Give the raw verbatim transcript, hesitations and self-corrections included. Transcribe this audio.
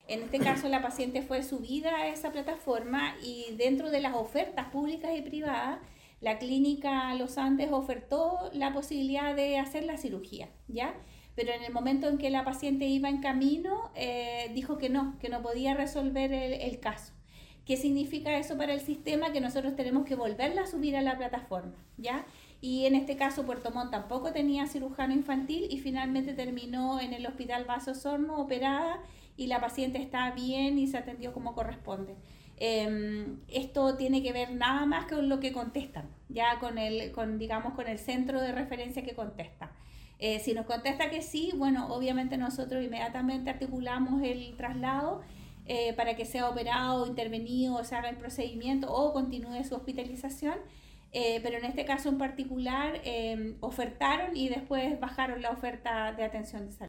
En este caso la paciente fue subida a esa plataforma y dentro de las ofertas públicas y privadas, la clínica Los Andes ofertó la posibilidad de hacer la cirugía, ¿ya? Pero en el momento en que la paciente iba en camino, eh, dijo que no, que no podía resolver el, el caso. ¿Qué significa eso para el sistema? Que nosotros tenemos que volverla a subir a la plataforma, ¿ya? Y en este caso Puerto Montt tampoco tenía cirujano infantil y finalmente terminó en el Hospital Vaso Osorno operada y la paciente está bien y se atendió como corresponde. Eh, esto tiene que ver nada más con lo que contestan, ya con el, con, digamos, con el centro de referencia que contesta. Eh, si nos contesta que sí, bueno, obviamente nosotros inmediatamente articulamos el traslado eh, para que sea operado, intervenido, o se haga el procedimiento o continúe su hospitalización. Eh, pero en este caso en particular eh, ofertaron y después bajaron la oferta de atención de salud.